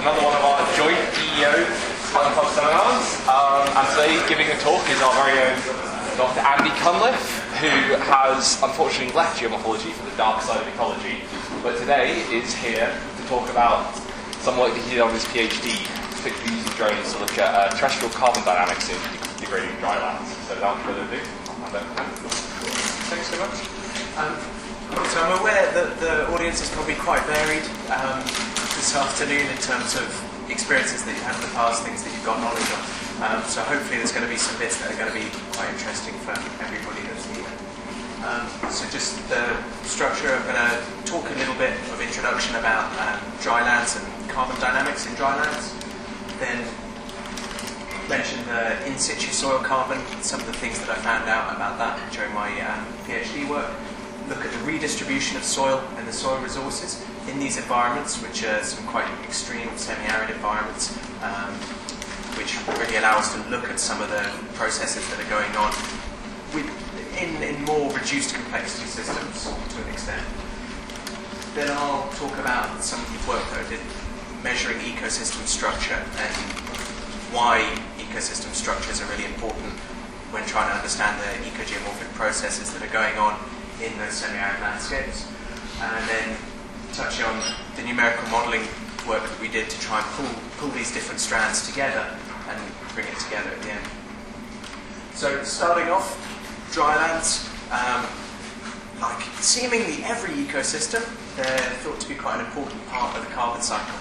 another one of our joint EEO Spinal Tap seminars. And today, giving a talk is our very own Dr. Andy Cunliffe, who has unfortunately left geomorphology for the dark side of ecology, but today is here to talk about some work that he did on his PhD, particularly using drones to look at terrestrial carbon dynamics in degrading dry lands. So without further ado, I'll hand over to Andy. Thanks so much. So I'm aware that the audience is probably quite varied this afternoon in terms of experiences that you've had in the past, things that you've got knowledge of. So hopefully there's going to be some bits that are going to be quite interesting for everybody that's here. So just the structure, I'm going to talk a little bit of introduction about dry lands and carbon dynamics in dry lands. Then mention the in situ soil carbon, some of the things that I found out about that during my PhD work. Look at the redistribution of soil and the soil resources in these environments, which are some quite extreme semi-arid environments, which really allow us to look at some of the processes that are going on in more reduced complexity systems to an extent. Then I'll talk about some of the work that I did measuring ecosystem structure and why ecosystem structures are really important when trying to understand the ecogeomorphic processes that are going on in those semi-arid landscapes. And then touch on the numerical modelling work that we did to try and pull these different strands together and bring it together at the end. So starting off, dry lands, like seemingly every ecosystem, they're thought to be quite an important part of the carbon cycle.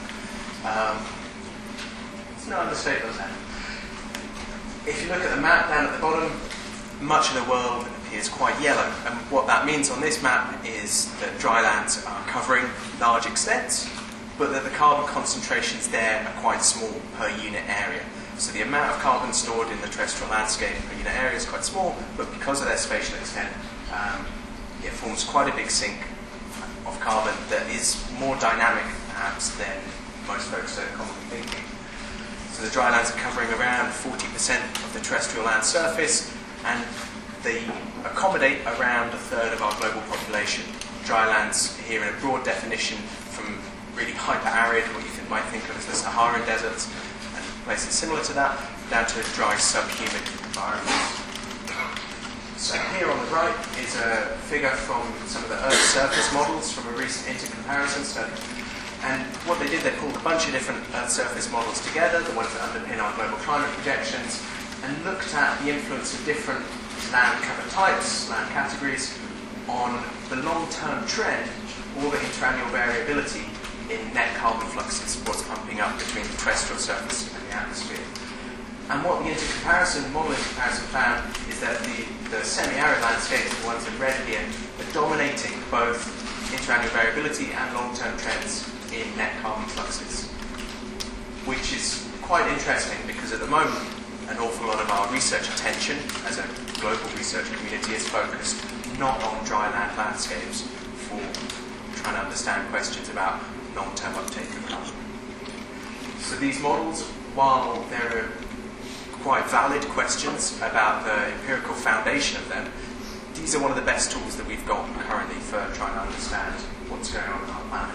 It's no understatement there. If you look at the map down at the bottom, much of the world appears quite yellow, and what that means on this map is that dry lands are covering large extents, but that the carbon concentrations there are quite small per unit area. So the amount of carbon stored in the terrestrial landscape per unit area is quite small, but because of their spatial extent, it forms quite a big sink of carbon that is more dynamic perhaps than most folks are commonly thinking. So the dry lands are covering around 40% of the terrestrial land surface, and they accommodate around a third of our global population. Dry lands here in a broad definition, from really hyper-arid, what you might think of as the Saharan deserts, and places similar to that, down to dry subhumid environments. So here on the right is a figure from some of the Earth surface models from a recent intercomparison study. And what they did, they pulled a bunch of different Earth surface models together, the ones that underpin our global climate projections, and looked at the influence of different land cover types, land categories, on the long-term trend or the interannual variability in net carbon fluxes, what's pumping up between the terrestrial surface and the atmosphere. And what the model intercomparison found is that the semi-arid landscapes, the ones in red here, are dominating both interannual variability and long-term trends in net carbon fluxes, which is quite interesting because at the moment an awful lot of our research attention as a global research community is focused not on dry land landscapes for trying to understand questions about long-term uptake of carbon. So these models, while there are quite valid questions about the empirical foundation of them, these are one of the best tools that we've got currently for trying to understand what's going on our planet.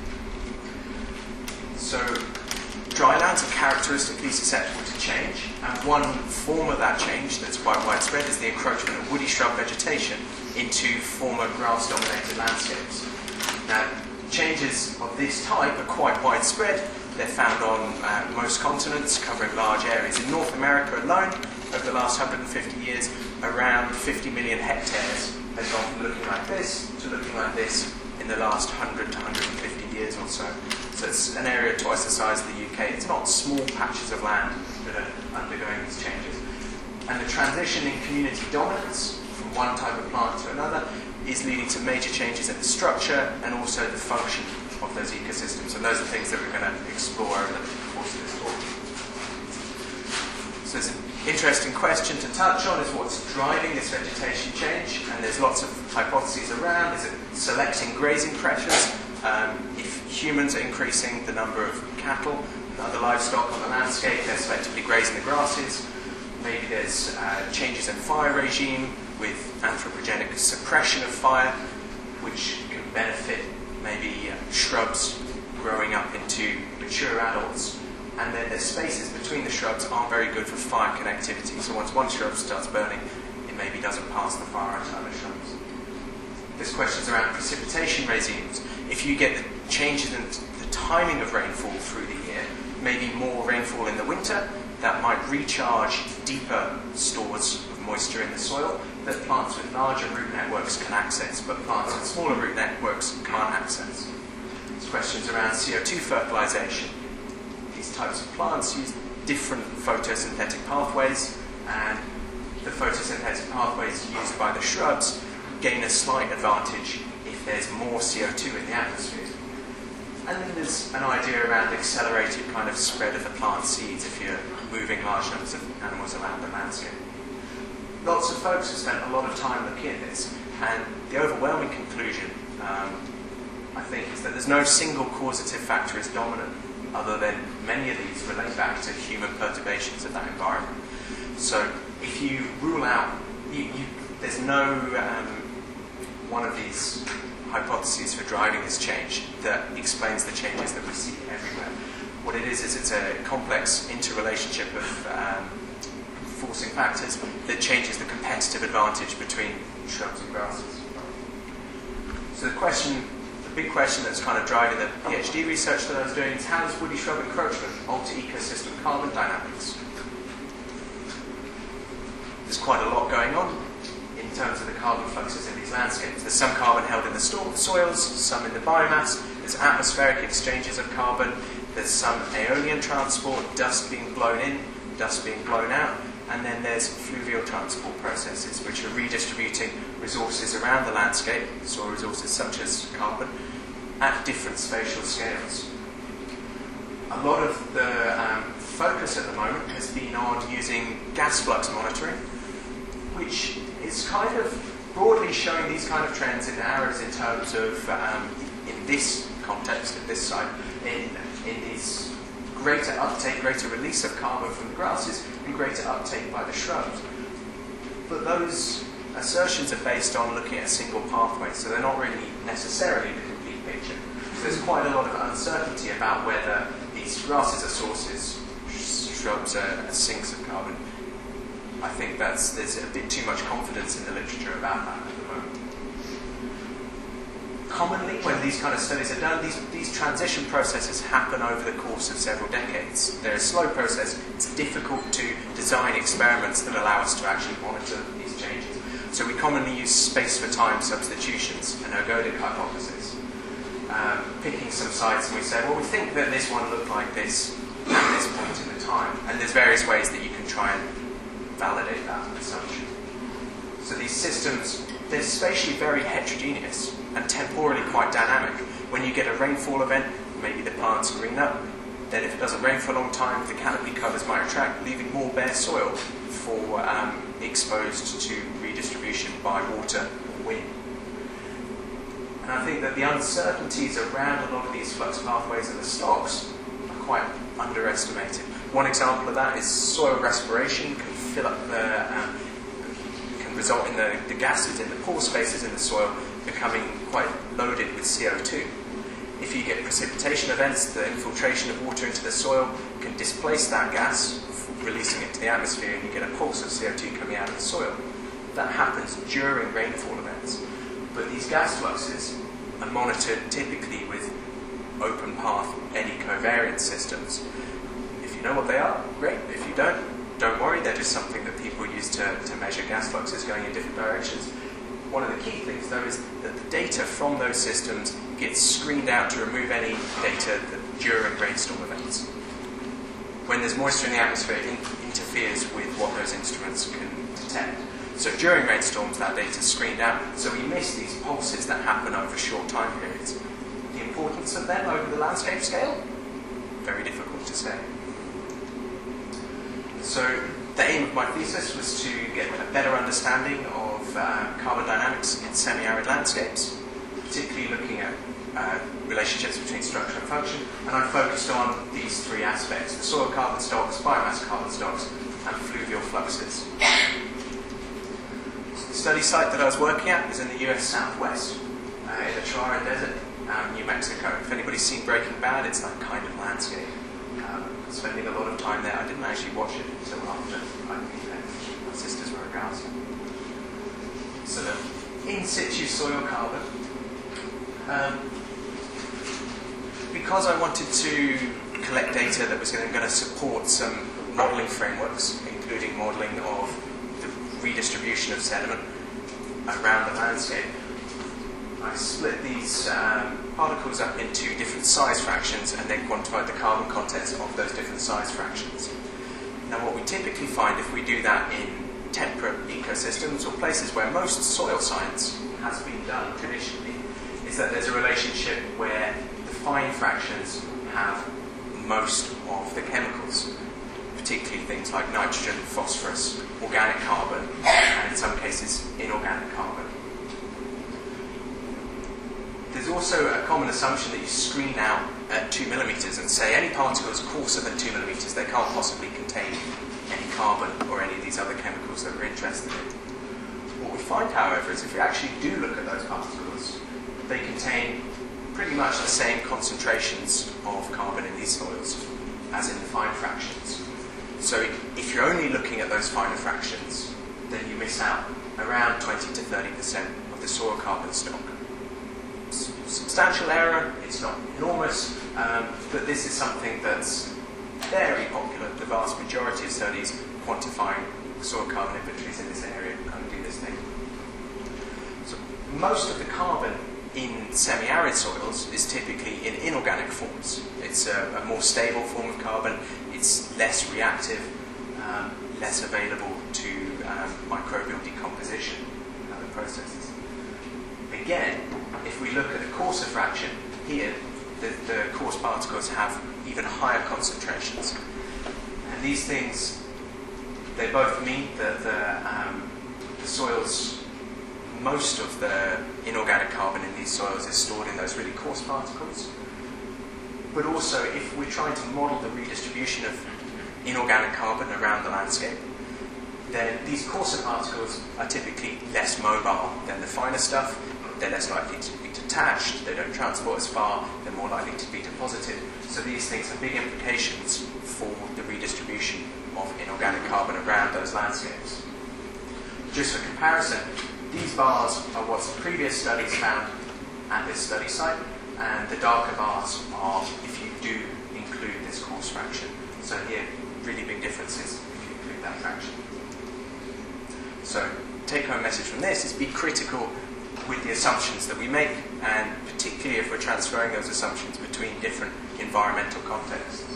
So dry lands are characteristically susceptible to change, and one form of that change that's quite widespread is the encroachment of woody shrub vegetation into former grass-dominated landscapes. Now, changes of this type are quite widespread. They're found on most continents, covering large areas. In North America alone, over the last 150 years, around 50 million hectares has gone from looking like this to looking like this in the last 100 to 150 years or so. So it's an area twice the size of the UK. It's not small patches of land that are undergoing these changes. And the transition in community dominance from one type of plant to another is leading to major changes in the structure and also the function of those ecosystems. And those are things that we're going to explore over the course of this talk. So it's an interesting question to touch on is what's driving this vegetation change, and there's lots of hypotheses around. Is it selecting grazing pressures? If humans are increasing the number of cattle and other livestock on the landscape, they're selectively grazing the grasses. Maybe there's changes in fire regime with anthropogenic suppression of fire, which can benefit maybe shrubs growing up into mature adults, and then the spaces between the shrubs aren't very good for fire connectivity. So once one shrub starts burning, it maybe doesn't pass the fire onto other shrubs. There's questions around precipitation regimes. If you get the changes in the timing of rainfall through the year, maybe more rainfall in the winter, that might recharge deeper stores of moisture in the soil that plants with larger root networks can access, but plants with smaller root networks can't access. There's questions around CO2 fertilization. These types of plants use different photosynthetic pathways, and the photosynthetic pathways used by the shrubs gain a slight advantage if there's more CO2 in the atmosphere. And then there's an idea around accelerated kind of spread of the plant seeds if you're moving large numbers of animals around the landscape. Lots of folks have spent a lot of time looking at this, and the overwhelming conclusion, I think, is that there's no single causative factor is dominant, other than many of these relate back to human perturbations of that environment. So if you rule out, there's no one of these hypotheses for driving this change that explains the changes that we see everywhere. What it is it's a complex interrelationship of forcing factors that changes the competitive advantage between shrubs and grasses. So the big question that's kind of driving the PhD research that I was doing is how does woody shrub encroachment alter ecosystem carbon dynamics? There's quite a lot going on in terms of the carbon fluxes in these landscapes. There's some carbon held in the soils, some in the biomass, there's atmospheric exchanges of carbon, there's some aeolian transport, dust being blown in, dust being blown out, and then there's fluvial transport processes which are redistributing resources around the landscape, soil resources such as carbon, at different spatial scales. A lot of the focus at the moment has been on using gas flux monitoring, which is kind of broadly showing these kind of trends in arrows in terms of, in this context, at this site, in these greater uptake, greater release of carbon from the grasses, and greater uptake by the shrubs. But those assertions are based on looking at a single pathway, so they're not really necessarily the complete picture. So there's quite a lot of uncertainty about whether these grasses are sources, shrubs are sinks of carbon. I think there's a bit too much confidence in the literature about that at the moment. Commonly, when these kind of studies are done, these transition processes happen over the course of several decades. They're a slow process. It's difficult to design experiments that allow us to actually monitor these changes. So we commonly use space for time substitutions, an ergodic hypothesis. Picking some sites, and we say, well, we think that this one looked like this at this point in the time. And there's various ways that you can try and validate that assumption. So these systems, they're spatially very heterogeneous and temporally quite dynamic. When you get a rainfall event, maybe the plants green up. Then if it doesn't rain for a long time, the canopy covers might retract, leaving more bare soil for exposed to redistribution by water or wind. And I think that the uncertainties around a lot of these flux pathways and the stocks are quite underestimated. One example of that is soil respiration can fill up can result in the gases in the pore spaces in the soil becoming quite loaded with CO2. If you get precipitation events, the infiltration of water into the soil can displace that gas, releasing it to the atmosphere, and you get a pulse of CO2 coming out of the soil. That happens during rainfall events. But these gas fluxes are monitored typically with open path eddy covariance systems. If you know what they are, great. If you don't worry, they're just something that people use to measure gas fluxes going in different directions. One of the key things, though, is that the data from those systems gets screened out to remove any data during rainstorm events. When there's moisture in the atmosphere, it interferes with what those instruments can detect. So during rainstorms, that data is screened out, so we miss these pulses that happen over short time periods. The importance of them over the landscape scale? Very difficult to say. So the aim of my thesis was to get a better understanding of carbon dynamics in semi-arid landscapes, particularly looking at relationships between structure and function, and I focused on these three aspects: the soil carbon stocks, biomass carbon stocks, and fluvial fluxes. The study site that I was working at is in the US Southwest, in the Chorin Desert, New Mexico. If anybody's seen Breaking Bad, it's that kind of landscape. Spending a lot of time there. I didn't actually watch it until after I moved there. My sisters were around. So the in situ soil carbon. Because I wanted to collect data that was going to support some modelling frameworks, including modelling of the redistribution of sediment around the landscape, I split these particles up into different size fractions and then quantified the carbon content of those different size fractions. Now what we typically find if we do that in temperate ecosystems or places where most soil science has been done traditionally is that there's a relationship where the fine fractions have most of the chemicals, particularly things like nitrogen, phosphorus, organic carbon, and in some cases inorganic carbon. There's also a common assumption that you screen out at 2 millimeters and say any particles coarser than 2 millimeters, they can't possibly contain any carbon or any of these other chemicals that we're interested in. What we find, however, is if we actually do look at those particles, they contain pretty much the same concentrations of carbon in these soils as in the fine fractions. So if you're only looking at those finer fractions, then you miss out around 20 to 30% of the soil carbon stock. Substantial error, it's not enormous, but this is something that's very popular. The vast majority of studies quantifying soil carbon inventories in this area kind of do this thing. So most of the carbon in semi-arid soils is typically in inorganic forms. It's a more stable form of carbon, it's less reactive, less available to microbial decomposition and other processes. Again, if we look at the coarser fraction, here the coarse particles have even higher concentrations. And these things, they both mean that the soils, most of the inorganic carbon in these soils is stored in those really coarse particles. But also, if we're trying to model the redistribution of inorganic carbon around the landscape, then these coarser particles are typically less mobile than the finer stuff. They're less likely to be detached, they don't transport as far, they're more likely to be deposited. So these things have big implications for the redistribution of inorganic carbon around those landscapes. Just for comparison, these bars are what previous studies found at this study site, and the darker bars are if you do include this coarse fraction. So here, really big differences if you include that fraction. So, take-home message from this is be critical with the assumptions that we make, and particularly if we're transferring those assumptions between different environmental contexts.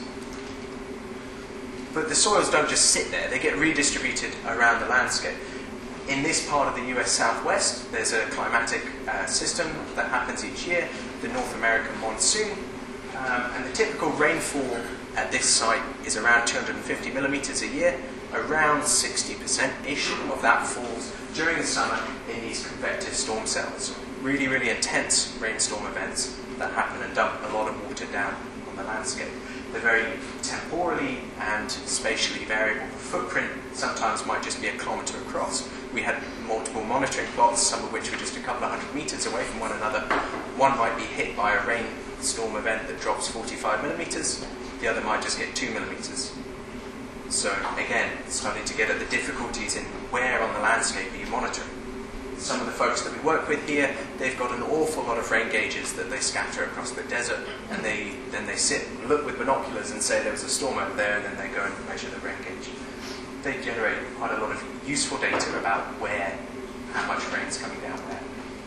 But the soils don't just sit there, they get redistributed around the landscape. In this part of the US Southwest, there's a climatic system that happens each year, the North American monsoon, and the typical rainfall at this site is around 250 millimeters a year. Around 60%-ish of that falls during the summer in these convective storm cells. Really, really intense rainstorm events that happen and dump a lot of water down on the landscape. They're very temporally and spatially variable. The footprint sometimes might just be a kilometre across. We had multiple monitoring plots, some of which were just a couple of 100 metres away from one another. One might be hit by a rainstorm event that drops 45 millimetres, the other might just get 2 millimetres. So again, starting to get at the difficulties in where on the landscape are you monitoring. Some of the folks that we work with here, they've got an awful lot of rain gauges that they scatter across the desert, and then they sit and look with binoculars and say there was a storm over there, and then they go and measure the rain gauge. They generate quite a lot of useful data about how much rain is coming down there.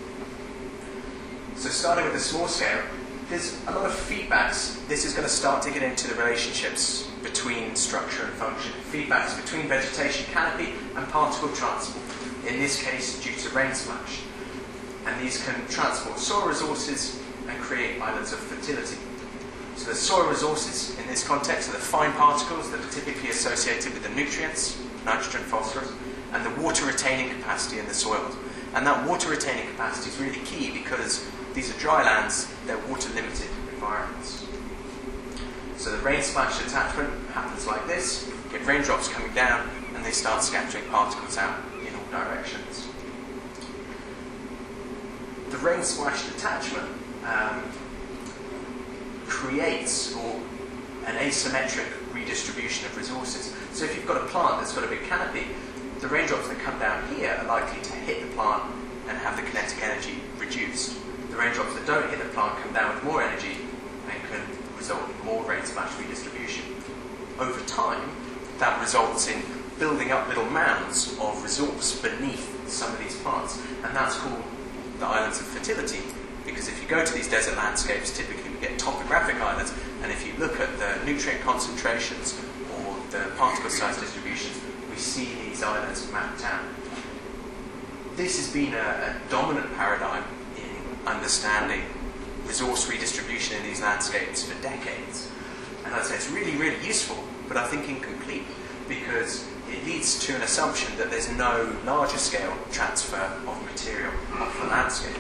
So starting with the small scale, there's a lot of feedbacks. This is going to start to get into the relationships between structure and function. Feedbacks between vegetation canopy and particle transport, in this case due to rain splash. And these can transport soil resources and create islands of fertility. So the soil resources in this context are the fine particles that are typically associated with the nutrients, nitrogen, phosphorus, and the water retaining capacity in the soils. And that water retaining capacity is really key because these are dry lands, they're water limited environments. So the rain splash attachment happens like this. You get raindrops coming down and they start scattering particles out in all directions. The rain splash detachment creates an asymmetric redistribution of resources. So if you've got a plant that's got a big canopy, the raindrops that come down here are likely to hit the plant and have the kinetic energy reduced. The raindrops that don't hit the plant come down with more energy and can result in more rain splash redistribution. Over time, that results in building up little mounds of resource beneath some of these plants, and that's called the islands of fertility, because if you go to these desert landscapes, typically we get topographic islands, and if you look at the nutrient concentrations or the particle size distributions, we see these islands mapped out. This has been a dominant paradigm in understanding resource redistribution in these landscapes for decades. And I'd say it's really, really useful, but I think incomplete, because it leads to an assumption that there's no larger scale transfer of material off the landscape.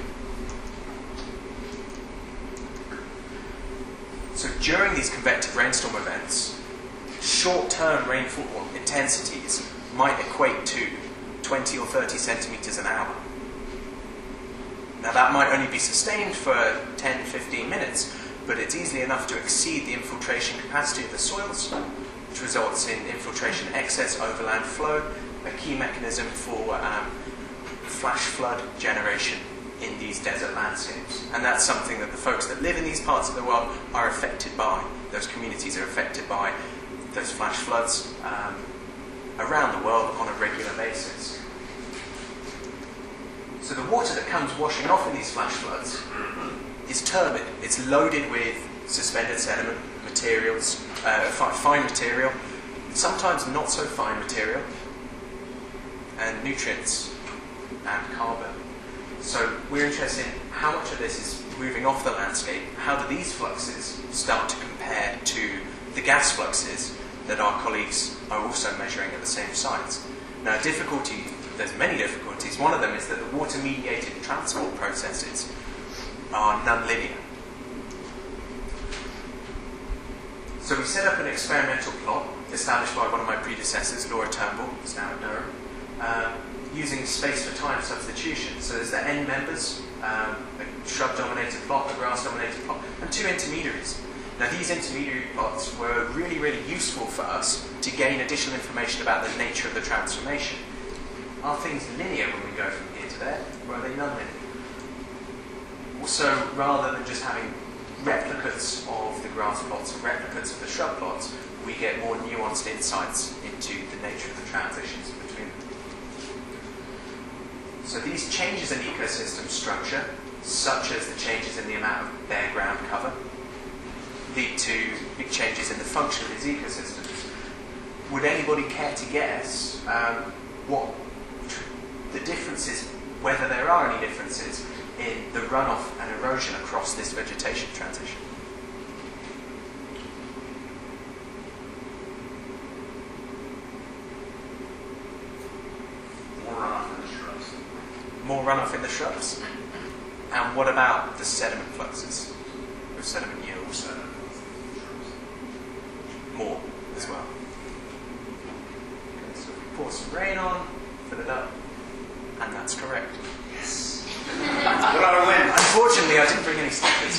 So during these convective rainstorm events, short-term rainfall intensities might equate to 20 or 30 centimetres an hour. Now that might only be sustained for 10, 15 minutes, but it's easily enough to exceed the infiltration capacity of the soils, which results in infiltration excess overland flow, a key mechanism for flash flood generation in these desert landscapes. And that's something that the folks that live in these parts of the world are affected by. Those communities are affected by those flash floods around the world on a regular basis. So the water that comes washing off in these flash floods is turbid. It's loaded with suspended sediment materials, fine material, sometimes not so fine material, and nutrients and carbon. So we're interested in how much of this is moving off the landscape. How do these fluxes start to compare to the gas fluxes that our colleagues are also measuring at the same sites? Now, there's many difficulties. One of them is that the water-mediated transport processes are nonlinear. So we set up an experimental plot established by one of my predecessors, Laura Turnbull, who's now at Durham, using space for time substitution. So there's the end members, a shrub-dominated plot, a grass-dominated plot, and two intermediaries. Now these intermediary plots were really, really useful for us to gain additional information about the nature of the transformation. Are things linear when we go from here to there, or are they non-linear? Also, rather than just having replicates of the grass plots and replicates of the shrub plots, we get more nuanced insights into the nature of the transitions between them. So these changes in ecosystem structure, such as the changes in the amount of bare ground cover, lead to big changes in the function of these ecosystems. Would anybody care to guess what the differences, whether there are any differences in the runoff and erosion across this vegetation transition? More runoff in the shrubs. More runoff in the shrubs? And what about the sediment fluxes? Or sediment yields? More as well. Okay, so if we pour some rain on, fill it up, and that's correct. Yes. What about a win? Unfortunately, I didn't bring any stickers.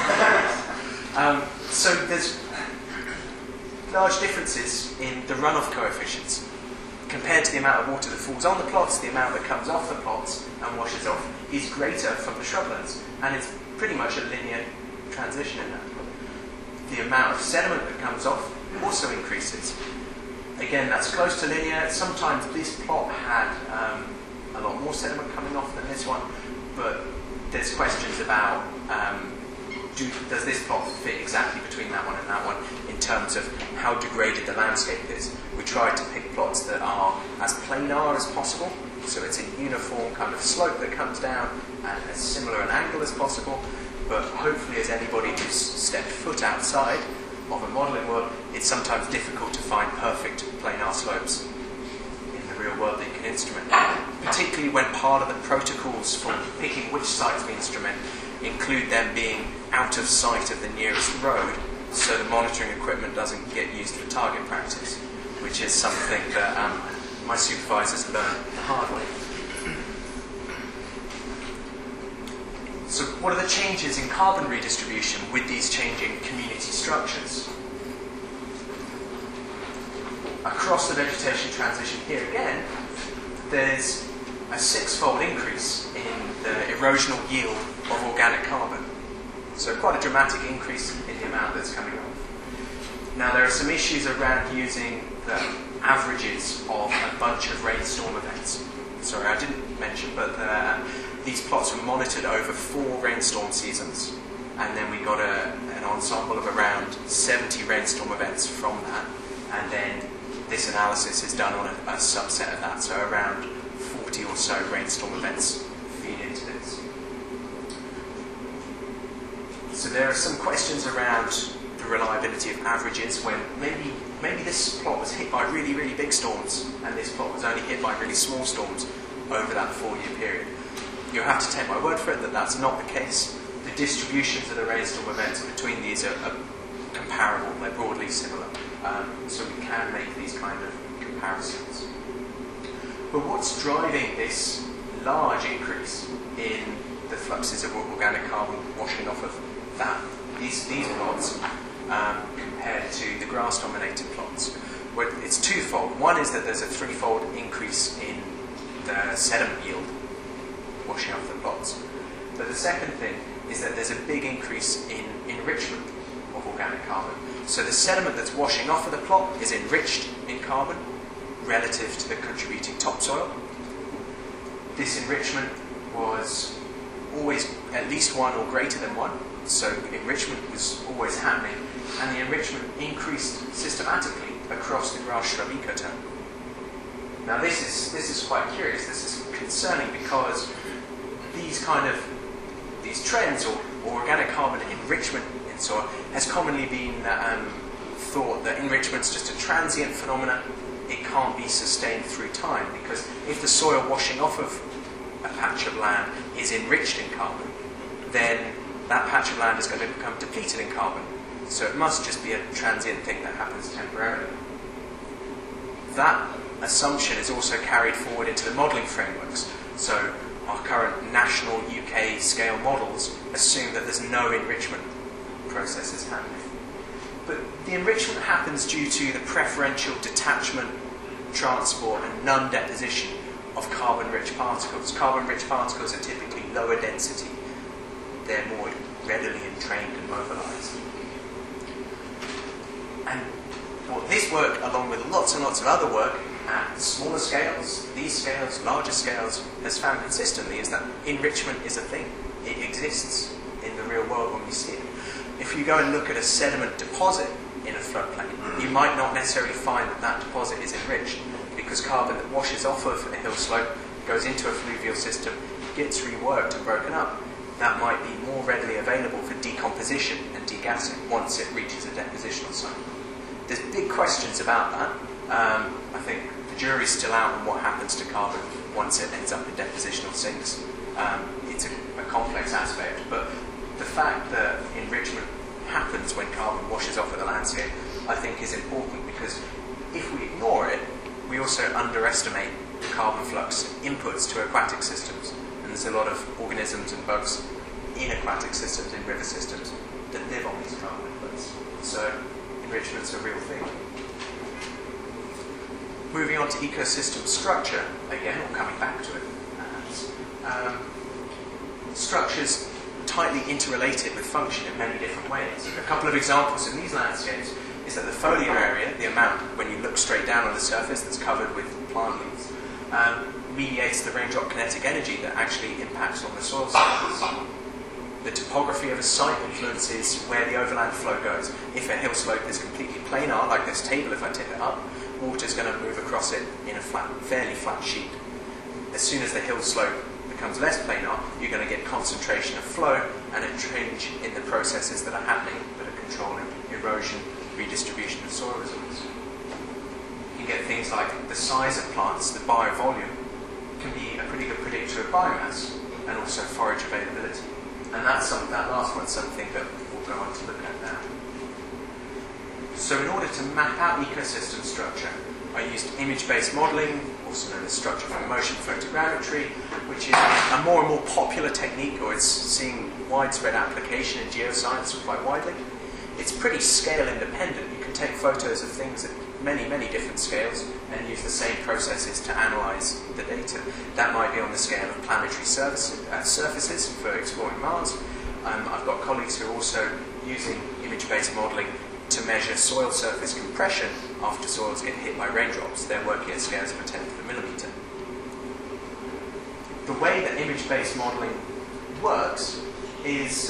So there's large differences in the runoff coefficients compared to the amount of water that falls on the plots. The amount that comes off the plots and washes off is greater from the shrublands, and it's pretty much a linear transition in that. The amount of sediment that comes off also increases. Again, that's close to linear. Sometimes this plot had a lot more sediment coming off than this one, but there's questions about does this plot fit exactly between that one and that one in terms of how degraded the landscape is. We tried to pick plots that are as planar as possible, so it's a uniform kind of slope that comes down and as similar an angle as possible, but hopefully as anybody who's stepped foot outside of a modelling world, it's sometimes difficult to find perfect planar slopes in the real world that you can instrument, particularly when part of the protocols for picking which site to instrument include them being out of sight of the nearest road, so the monitoring equipment doesn't get used for target practice, which is something that my supervisors learned the hard way. So What are the changes in carbon redistribution with these changing community structures? Across the vegetation transition here again, there's a 6-fold increase in the erosional yield of organic carbon. So quite a dramatic increase in the amount that's coming off. Now there are some issues around using the averages of a bunch of rainstorm events. Sorry, I didn't mention, but these plots were monitored over 4 rainstorm seasons, and then we got an ensemble of around 70 rainstorm events from that, and then this analysis is done on a subset of that, so around 40 or so rainstorm events feed into this. So there are some questions around the reliability of averages when maybe this plot was hit by really, really big storms and this plot was only hit by really small storms over that 4-year period. You'll have to take my word for it that that's not the case. The distributions of the rainstorm events between these are comparable, they're broadly similar. So we can make these kind of comparisons. But what's driving this large increase in the fluxes of organic carbon washing off of these plots compared to the grass-dominated plots? Well, it's twofold. One is that there's a 3-fold increase in the sediment yield washing off the plots. But the second thing is that there's a big increase in enrichment of organic carbon. So the sediment that's washing off of the plot is enriched in carbon relative to the contributing topsoil. This enrichment was always at least 1 or greater than 1, so enrichment was always happening, and the enrichment increased systematically across the grass shrub ecotone. Now this is quite curious, this is concerning because these trends or organic carbon enrichment in soil has commonly been thought that enrichment's just a transient phenomenon. It can't be sustained through time, because if the soil washing off of a patch of land is enriched in carbon, then that patch of land is going to become depleted in carbon. So it must just be a transient thing that happens temporarily. That assumption is also carried forward into the modelling frameworks. So our current national UK scale models assume that there's no enrichment processes happening. But the enrichment happens due to the preferential detachment, transport and non-deposition of carbon-rich particles. Carbon-rich particles are typically lower density. They're more readily entrained and mobilised. And what this work, along with lots and lots of other work at smaller scales, these scales, larger scales, has found consistently is that enrichment is a thing. It exists in the real world when we see it. If you go and look at a sediment deposit in a floodplain, you might not necessarily find that that deposit is enriched, because carbon that washes off of a hill slope goes into a fluvial system, gets reworked and broken up. That might be more readily available for decomposition and degassing once it reaches a depositional site. There's big questions about that. I think the jury's still out on what happens to carbon once it ends up in depositional sinks. It's a complex aspect, but the fact that enrichment happens when carbon washes off of the landscape, I think, is important, because if we ignore it, we also underestimate the carbon flux inputs to aquatic systems. And there's a lot of organisms and bugs in aquatic systems, in river systems, that live on these carbon inputs. So enrichment's a real thing. Moving on to ecosystem structure, again, or coming back to it. Structures tightly interrelated with function in many different ways. A couple of examples in these landscapes is that the foliar area, the amount when you look straight down on the surface that's covered with plant leaves, mediates the raindrop kinetic energy that actually impacts on the soil surface. The topography of a site influences where the overland flow goes. If a hill slope is completely planar, like this table, if I tip it up, water is going to move across it in a fairly flat sheet. As soon as the hill slope becomes less planar, you're going to get concentration of flow and a change in the processes that are happening that are controlling erosion, redistribution of soil resources. You get things like the size of plants, the biovolume, can be a pretty good predictor of biomass and also forage availability. And that last one's something that we'll go on to look at now. So in order to map out ecosystem structure, I used image-based modelling, also known as structure from motion photogrammetry, which is a more and more popular technique, or it's seeing widespread application in geoscience quite widely. It's pretty scale independent. You can take photos of things at many, many different scales and use the same processes to analyse the data. That might be on the scale of planetary surfaces for exploring Mars. I've got colleagues who are also using image-based modelling to measure soil surface compression after soils get hit by raindrops. They're working at scales of a tenth of a millimetre. The way that image-based modelling works is,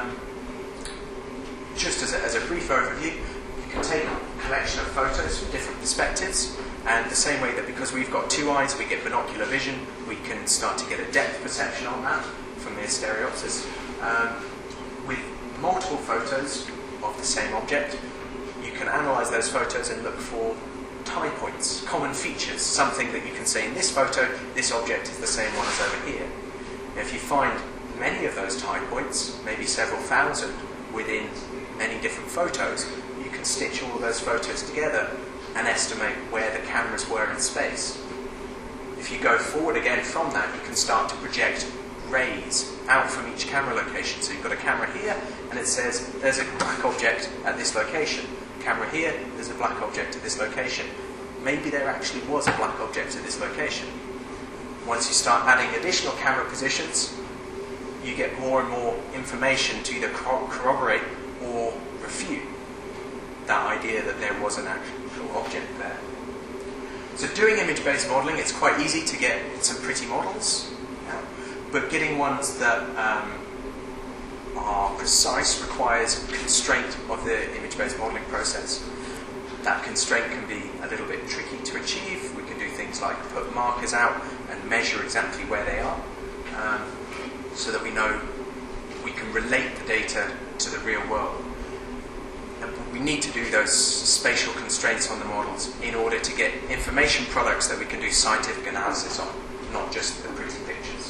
just as a brief overview, you can take a collection of photos from different perspectives, and the same way that because we've got two eyes, we get binocular vision, we can start to get a depth perception on that from the stereopsis. With multiple photos of the same object, you can analyse those photos and look for tie points, common features, something that you can say in this photo, this object is the same one as over here. Now, if you find many of those tie points, maybe several thousand within many different photos, you can stitch all of those photos together and estimate where the cameras were in space. If you go forward again from that, you can start to project rays out from each camera location. So you've got a camera here, and it says there's a black object at this location. Camera here, there's a black object at this location. Maybe there actually was a black object at this location. Once you start adding additional camera positions, you get more and more information to either corroborate or refute that idea that there was an actual object there. So doing image-based modelling, it's quite easy to get some pretty models, but getting ones that are precise requires constraint of the image-based modelling process. That constraint can be a little bit tricky to achieve. We can do things like put markers out and measure exactly where they are, so that we know we can relate the data to the real world. And we need to do those spatial constraints on the models in order to get information products that we can do scientific analysis on, not just the pretty pictures.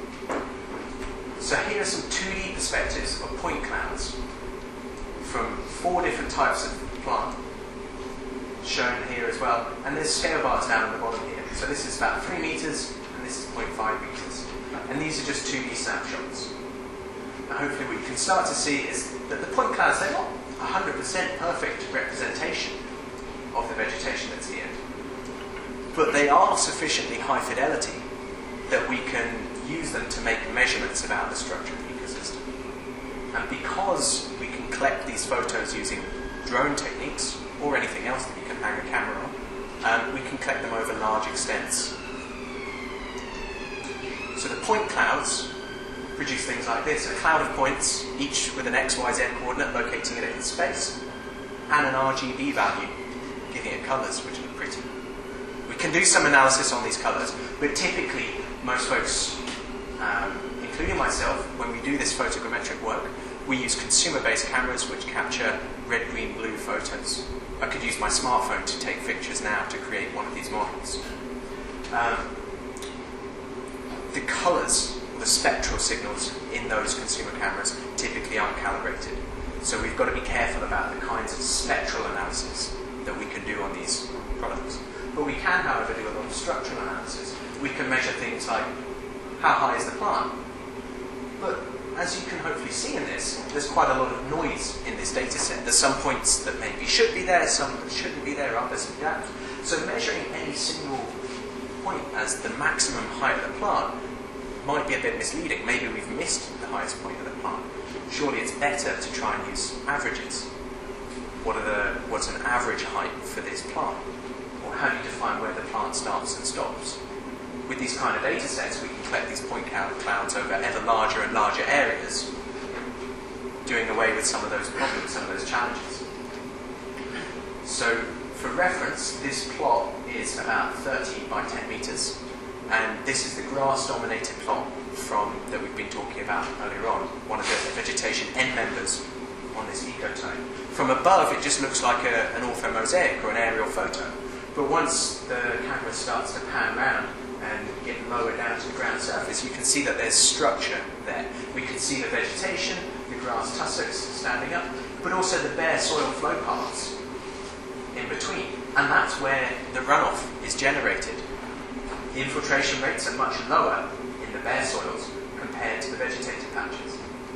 So here are some 2D perspectives of point clouds from 4 different types of plant, shown here as well. And there's scale bars down at the bottom here. So this is about 3 meters, and this is 0.5 meters. And these are just 2D snapshots. Now hopefully what you can start to see is that the point clouds, they're not 100% perfect representation of the vegetation that's here. But they are sufficiently high fidelity that we can use them to make measurements about the structure of the ecosystem. And because we can collect these photos using drone techniques, or anything else that you can hang a camera on, we can collect them over large extents. So the point clouds produce things like this: a cloud of points, each with an X, Y, Z coordinate locating it in space, and an RGB value, giving it colours which look pretty. We can do some analysis on these colours, but typically most folks, including myself, when we do this photogrammetric work, we use consumer-based cameras which capture red, green, blue photos. I could use my smartphone to take pictures now to create one of these models. The colours, the spectral signals in those consumer cameras typically aren't calibrated. So we've got to be careful about the kinds of spectral analysis that we can do on these products. But we can, however, do a lot of structural analysis. We can measure things like how high is the plant. But as you can hopefully see in this, there's quite a lot of noise in this data set. There's some points that maybe should be there, some that shouldn't be there, others and gaps. So measuring any single point as the maximum height of the plant might be a bit misleading. Maybe we've missed the highest point of the plant. Surely it's better to try and use averages. What's an average height for this plant? Or how do you define where the plant starts and stops? With these kind of data sets, we can collect these point clouds over ever larger and larger areas, doing away with some of those problems, some of those challenges. So, for reference, this plot is about 30 by 10 meters, and this is the grass-dominated plot that we've been talking about earlier on, one of the vegetation end members on this ecotone. From above, it just looks like an orthomosaic or an aerial photo. But once the camera starts to pan around and get lower down to the ground surface, you can see that there's structure there. We can see the vegetation, the grass tussocks standing up, but also the bare soil flow paths in between. And that's where the runoff is generated. The infiltration rates are much lower in the bare soils compared to the vegetated patches.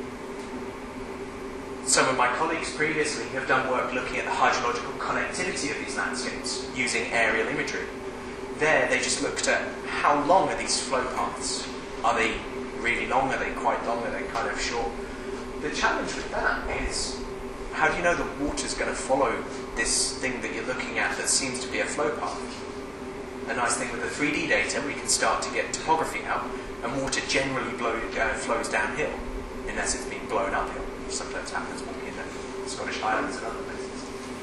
Some of my colleagues previously have done work looking at the hydrological connectivity of these landscapes using aerial imagery. There they just looked at how long are these flow paths. Are they really long? Are they quite long? Are they kind of short? The challenge with that is, how do you know the water's going to follow this thing that you're looking at that seems to be a flow path? A nice thing with the 3D data, we can start to get topography out, and water generally flows downhill, unless it's being blown uphill. Sometimes happens walking in the Scottish Highlands and other places.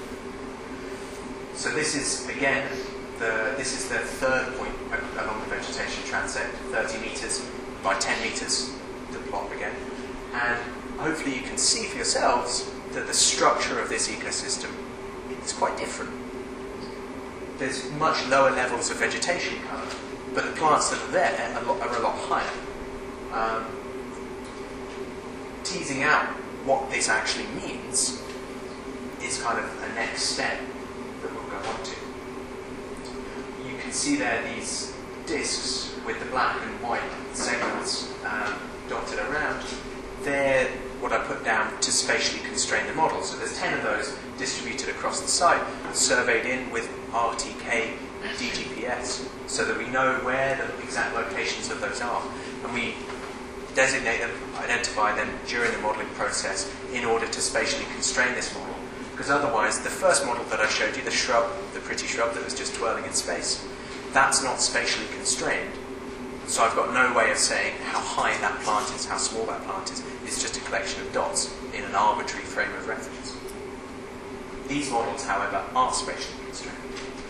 So this is, again, the third point along the vegetation transect, 30 metres by 10 metres, the plot again. And hopefully you can see for yourselves that the structure of this ecosystem is quite different. There's much lower levels of vegetation cover, but the plants that are there are a lot higher. Teasing out what this actually means is kind of a next step that we'll go on to. You can see there these discs with the black and white segments dotted around. They're what I put down to spatially constrain the model. So there's 10 of those distributed across the site, surveyed in with RTK and DGPS, so that we know where the exact locations of those are. And we designate them, identify them during the modelling process in order to spatially constrain this model. Because otherwise, the first model that I showed you, the shrub, the pretty shrub that was just twirling in space, that's not spatially constrained. So I've got no way of saying how high that plant is, how small that plant is. It's just a collection of dots in an arbitrary frame of reference. These models, however, are spatially constrained.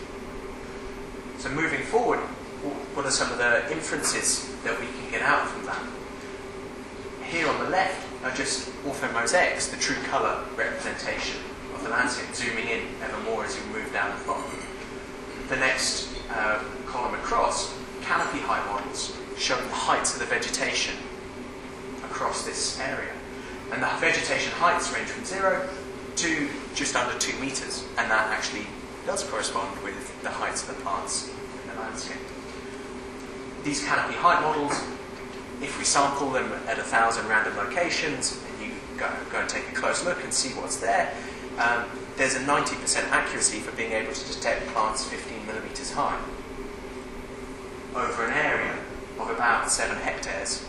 So moving forward, what are some of the inferences that we can get out from that? Here on the left are just orthomosaics, the true colour representation of the landscape, zooming in ever more as you move down the plot. The next column across, canopy height models showing the heights of the vegetation across this area. And the vegetation heights range from 0 to just under 2 metres, and that actually does correspond with the heights of the plants in the landscape. These canopy height models, if we sample them at 1,000 random locations, and you go and take a close look and see what's there, there's a 90% accuracy for being able to detect plants 15 millimetres high over an area of about 7 hectares.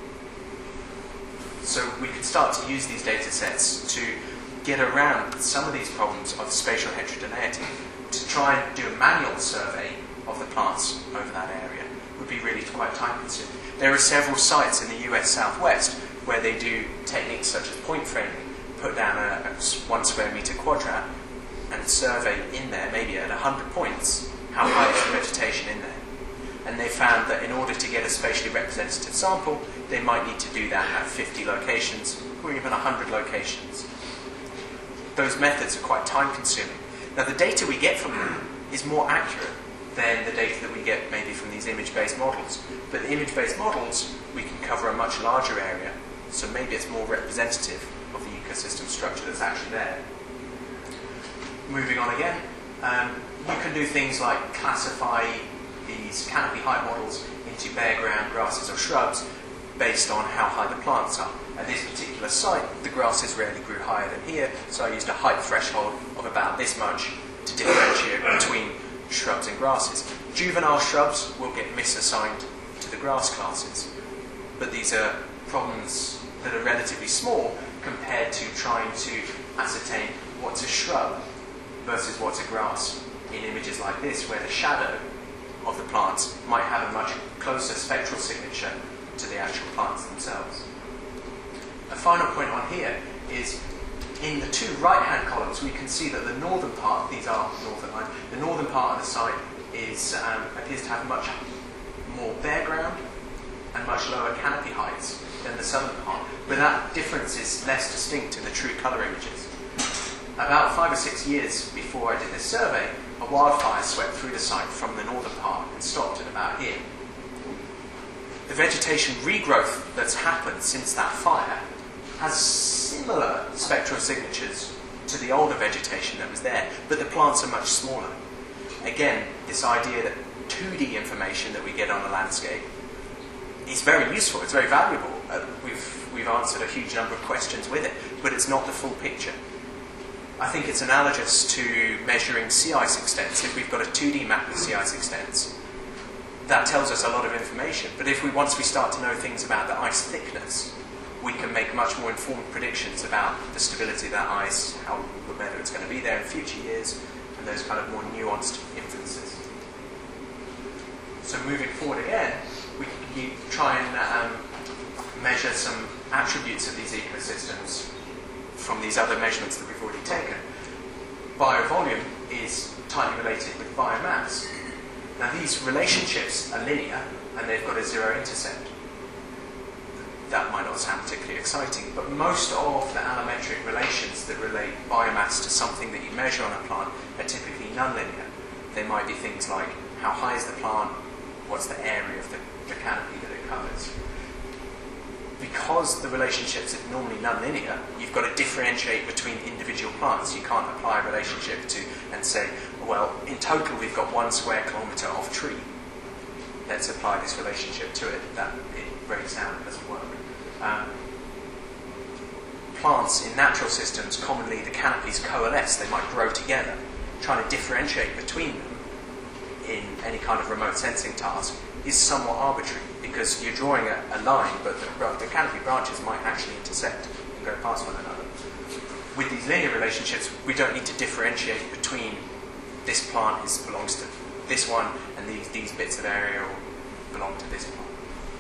So we can start to use these data sets to get around some of these problems of spatial heterogeneity. To try and do a manual survey of the plants over that area would be really quite time consuming. There are several sites in the US Southwest where they do techniques such as point framing, put down a 1 square metre quadrat and survey in there, maybe at 100 points, how high is the vegetation in there. And they found that in order to get a spatially representative sample, they might need to do that at 50 locations or even 100 locations. Those methods are quite time consuming. Now the data we get from them is more accurate than the data that we get maybe from these image-based models. But the image-based models, we can cover a much larger area, so maybe it's more representative of the ecosystem structure that's actually there. Moving on again, you can do things like classify these canopy height models into bare ground grasses or shrubs based on how high the plants are. At this particular site, the grasses rarely grew higher than here, so I used a height threshold of about this much to differentiate between shrubs and grasses. Juvenile shrubs will get misassigned to the grass classes, but these are problems that are relatively small compared to trying to ascertain what's a shrub versus what's a grass in images like this, where the shadow of the plants might have a much closer spectral signature to the actual plants themselves. A final point on here is in the 2 right-hand columns we can see that the northern part, these are northern line, the northern part of the site is, appears to have much more bare ground and much lower canopy heights than the southern part, but that difference is less distinct in the true colour images. About 5 or 6 years before I did this survey, a wildfire swept through the site from the northern part and stopped at about here. The vegetation regrowth that's happened since that fire has similar spectral signatures to the older vegetation that was there, but the plants are much smaller. again, this idea that 2D information that we get on a landscape is very useful, it's very valuable. We've answered a huge number of questions with it, but it's not the full picture. I think it's analogous to measuring sea ice extents. If we've got a 2D map of sea ice extents, that tells us a lot of information. But once we start to know things about the ice thickness, we can make much more informed predictions about the stability of that ice, whether it's going to be there in future years, and those kind of more nuanced inferences. So moving forward again, we can try and measure some attributes of these ecosystems from these other measurements that we've already taken. Biovolume is tightly related with biomass. Now these relationships are linear and they've got a zero intercept. That might not sound particularly exciting, but most of the allometric relations that relate biomass to something that you measure on a plant are typically nonlinear. They might be things like how high is the plant, what's the area of the canopy that it covers. Because the relationships are normally nonlinear, you've got to differentiate between individual plants. You can't apply a relationship and say, well, in total we've got 1 square kilometre of tree. Let's apply this relationship to it. It breaks down, it doesn't work. Plants in natural systems, commonly the canopies coalesce, they might grow together. Trying to differentiate between them in any kind of remote sensing task is somewhat arbitrary, because you're drawing a line, but the canopy branches might actually intersect and go past one another. With these linear relationships, we don't need to differentiate between this plant belongs to this one, and these bits of area belong to this plant.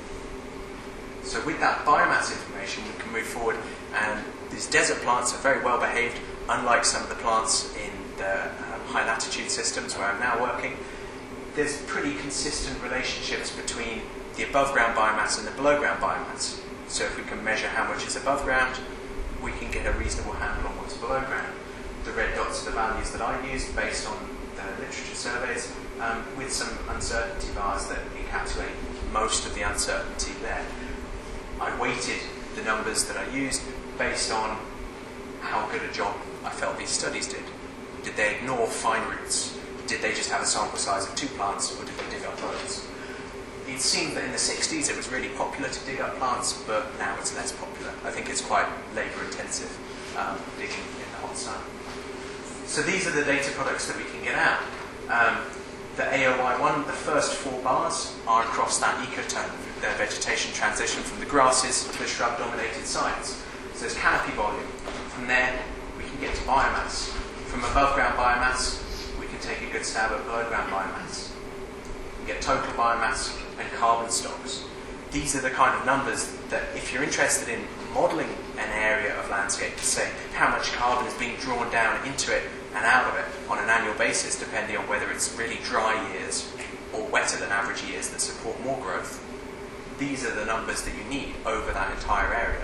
So with that biomass information, we can move forward, and these desert plants are very well behaved, unlike some of the plants in the high latitude systems where I'm now working. There's pretty consistent relationships between the above ground biomass and the below ground biomass. So if we can measure how much is above ground, we can get a reasonable handle on what's below ground. The red dots are the values that I used based on the literature surveys, with some uncertainty bars that encapsulate most of the uncertainty there. I weighted the numbers that I used based on how good a job I felt these studies did. Did they ignore fine roots? Did they just have a sample size of 2 plants, or did they dig up loads? It seemed that in the 60s it was really popular to dig up plants, but now it's less popular. I think it's quite labour intensive, digging in the hot sun. So these are the data products that we can get out. The AOI1, the first 4 bars are across that ecotone, the vegetation transition from the grasses to the shrub-dominated sites. So there's canopy volume. From there, we can get to biomass. From above-ground biomass, we can take a good stab at below-ground biomass. We get total biomass and carbon stocks. These are the kind of numbers that, if you're interested in modelling an area of landscape to say how much carbon is being drawn down into it and out of it on an annual basis, depending on whether it's really dry years or wetter than average years that support more growth, these are the numbers that you need over that entire area.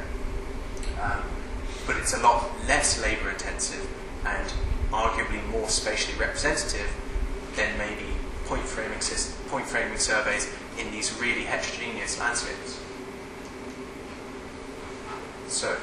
But it's a lot less labour intensive and arguably more spatially representative than maybe point framing surveys in these really heterogeneous landscapes. So,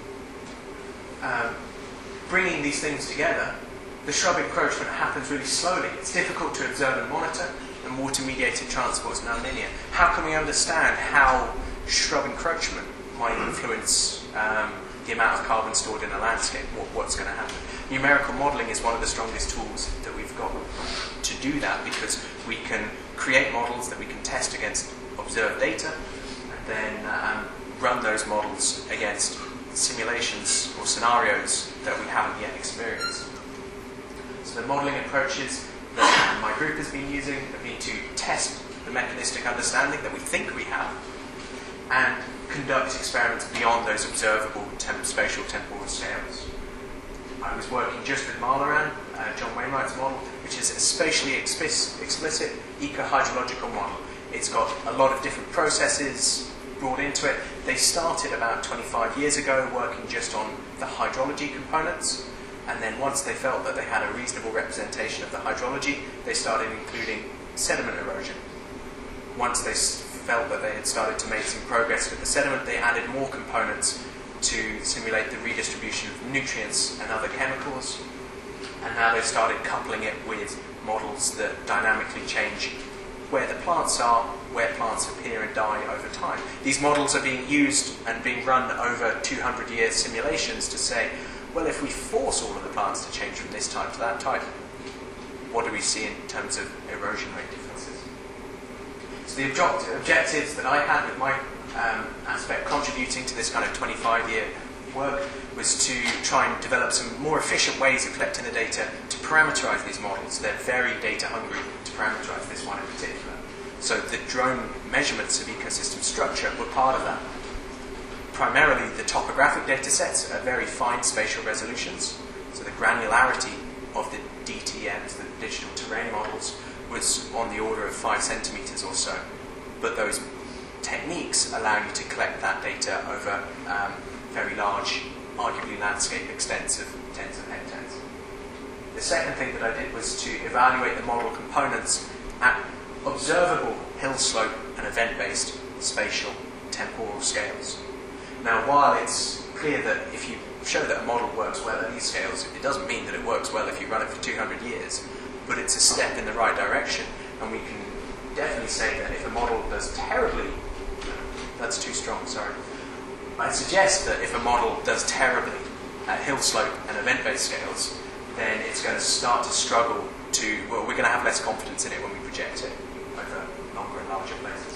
bringing these things together, the shrub encroachment happens really slowly. It's difficult to observe and monitor, and water-mediated transport is nonlinear. How can we understand how shrub encroachment might influence the amount of carbon stored in a landscape? What's going to happen? Numerical modelling is one of the strongest tools that we've got to do that, because we can create models that we can test against observed data, and then run those models against simulations or scenarios that we haven't yet experienced. So the modelling approaches that my group has been using have been to test the mechanistic understanding that we think we have, and conduct experiments beyond those observable spatial temporal scales. I was working just with Marloran, John Wainwright's model, which is a spatially explicit eco-hydrological model. It's got a lot of different processes brought into it. They started about 25 years ago working just on the hydrology components, and then once they felt that they had a reasonable representation of the hydrology, they started including sediment erosion. Once they felt that they had started to make some progress with the sediment, they added more components to simulate the redistribution of nutrients and other chemicals. And now they've started coupling it with models that dynamically change where the plants are, where plants appear and die over time. These models are being used and being run over 200-year simulations to say, well, if we force all of the plants to change from this type to that type, what do we see in terms of erosion rate differences? So the objectives that I had with my aspect contributing to this kind of 25-year work was to try and develop some more efficient ways of collecting the data to parameterize these models. They're very data hungry to parameterize this one in particular. So the drone measurements of ecosystem structure were part of that. Primarily, the topographic data sets are very fine spatial resolutions. So the granularity of the DTMs, the digital terrain models, was on the order of 5 centimeters or so. But those techniques allow you to collect that data over very large, arguably landscape extents of tens of hectares. The second thing that I did was to evaluate the model components at observable hill slope and event-based spatial temporal scales. Now, while it's clear that if you show that a model works well at these scales, it doesn't mean that it works well if you run it for 200 years, but it's a step in the right direction, and we can definitely say that if a model does terribly, that's too strong, sorry. I'd suggest that if a model does terribly at hill slope and event-based scales, then it's going to start to struggle to, well, we're going to have less confidence in it when we project it over longer and larger places.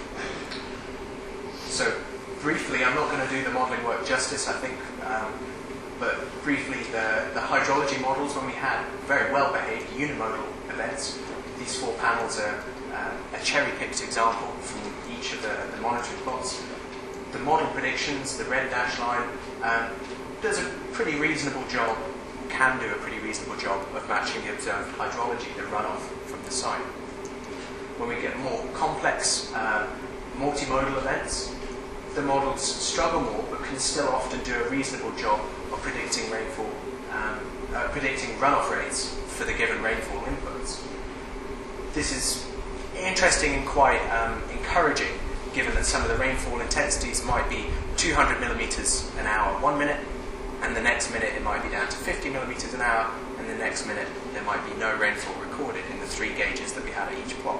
So briefly, I'm not going to do the modelling work justice, I think, but briefly, the hydrology models, when we had very well-behaved unimodal events, these 4 panels are a cherry-picked example from each of the monitoring plots. The model predictions, the red dash line, does a pretty reasonable job, can do a pretty reasonable job of matching the observed hydrology, the runoff from the site. When we get more complex multimodal events, the models struggle more but can still often do a reasonable job of predicting rainfall, predicting runoff rates for the given rainfall inputs. This is interesting and quite encouraging, given that some of the rainfall intensities might be 200 millimeters an hour 1 minute, and the next minute it might be down to 50 millimeters an hour, and the next minute there might be no rainfall recorded in the 3 gauges that we had at each plot.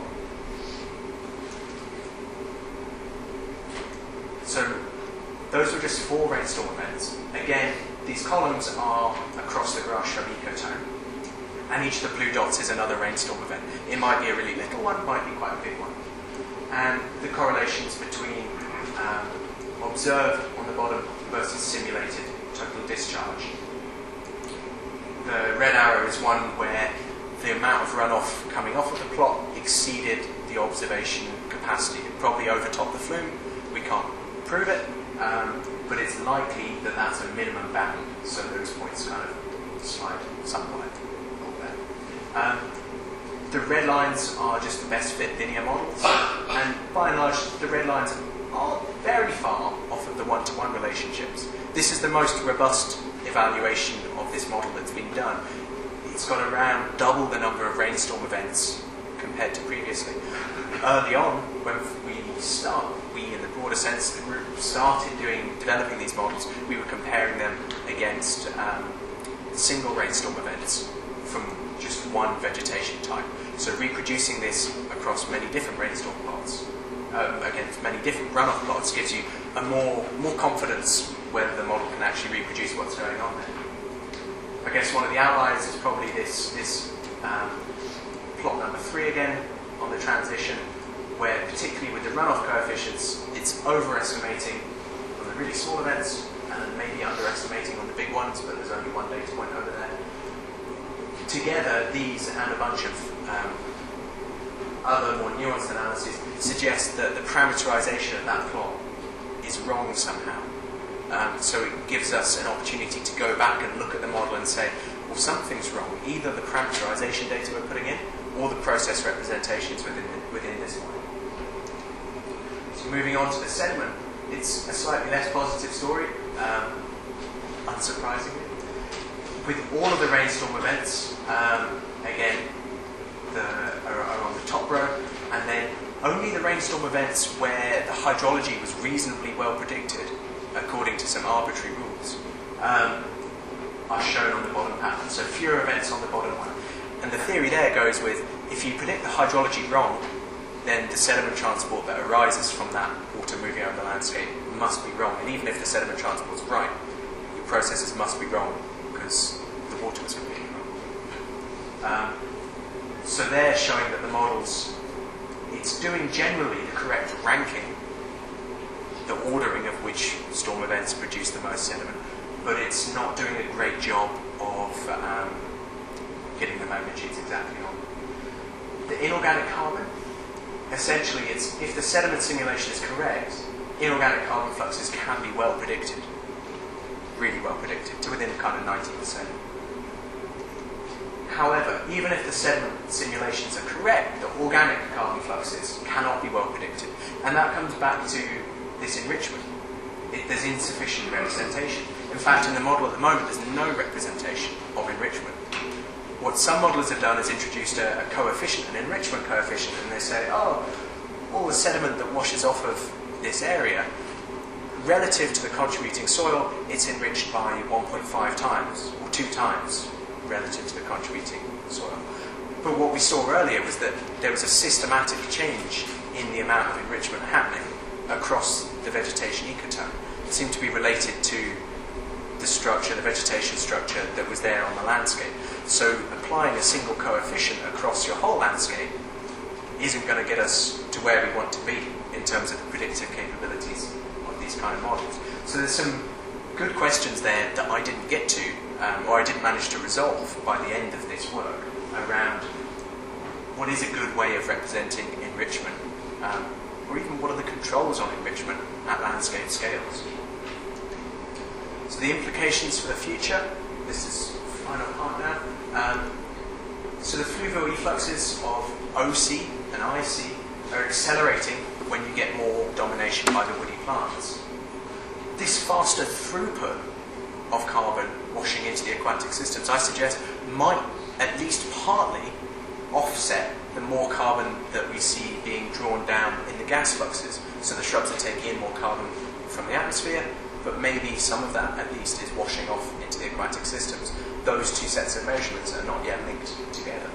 So those were just 4 rainstorm events. Again, these columns are across the grass shrub ecotone, and each of the blue dots is another rainstorm event. It might be a really little one, might be quite a big one. And the correlations between observed on the bottom versus simulated total discharge. The red arrow is one where the amount of runoff coming off of the plot exceeded the observation capacity. It probably overtopped the flume. We can't prove it, but it's likely that that's a minimum bound, so those points kind of slide somewhat there. The red lines are just the best fit linear models, and by and large, the red lines are very far off of the one-to-one relationships. This is the most robust evaluation of this model that's been done. It's got around double the number of rainstorm events compared to previously. Early on, when we in the broader sense, the group started developing these models, we were comparing them against single rainstorm events from just one vegetation type. So reproducing this across many different rainstorm plots, against many different runoff plots, gives you a more confidence whether the model can actually reproduce what's going on there. I guess one of the outliers is probably this plot number 3 again on the transition, where particularly with the runoff coefficients, it's overestimating on the really small events and maybe underestimating on the big ones, but there's only one data point over there. Together, these and a bunch of other more nuanced analyses suggest that the parameterization of that plot is wrong somehow. So it gives us an opportunity to go back and look at the model and say, well, something's wrong. Either the parameterization data we're putting in or the process representations within this model. So moving on to the sediment, it's a slightly less positive story, unsurprisingly. With all of the rainstorm events, again, are on the top row, and then only the rainstorm events where the hydrology was reasonably well predicted according to some arbitrary rules. are shown on the bottom pattern, so fewer events on the bottom one. And the theory there goes with, if you predict the hydrology wrong, then the sediment transport that arises from that water moving over the landscape must be wrong. And even if the sediment transport is right, your processes must be wrong because the water was completely wrong. So they're showing that the models, it's doing generally the correct ranking, the ordering of which storm events produce the most sediment, but it's not doing a great job of getting the magnitudes exactly on. The inorganic carbon, essentially, it's if the sediment simulation is correct, inorganic carbon fluxes can be well predicted, really well predicted, to within kind of 90%. However, even if the sediment simulations are correct, the organic carbon fluxes cannot be well predicted. And that comes back to this enrichment. There's insufficient representation. In fact, in the model at the moment, there's no representation of enrichment. What some modelers have done is introduced a coefficient, an enrichment coefficient, and they say, oh, all the sediment that washes off of this area, relative to the contributing soil, it's enriched by 1.5 times, or 2 times, relative to the contributing soil. But what we saw earlier was that there was a systematic change in the amount of enrichment happening across the vegetation ecotone. It seemed to be related to the structure, the vegetation structure that was there on the landscape. So applying a single coefficient across your whole landscape isn't going to get us to where we want to be in terms of the predictive capabilities of these kind of models. So there's some good questions there that I didn't get to, or I didn't manage to resolve by the end of this work, around what is a good way of representing enrichment, or even what are the controls on enrichment at landscape scales. So the implications for the future, this is the final part now. So the fluvial effluxes of OC and IC are accelerating when you get more domination by the woody plants. This faster throughput of carbon washing into the aquatic systems, I suggest, might at least partly offset the more carbon that we see being drawn down in the gas fluxes. So the shrubs are taking in more carbon from the atmosphere, but maybe some of that at least is washing off into the aquatic systems. Those two sets of measurements are not yet linked together.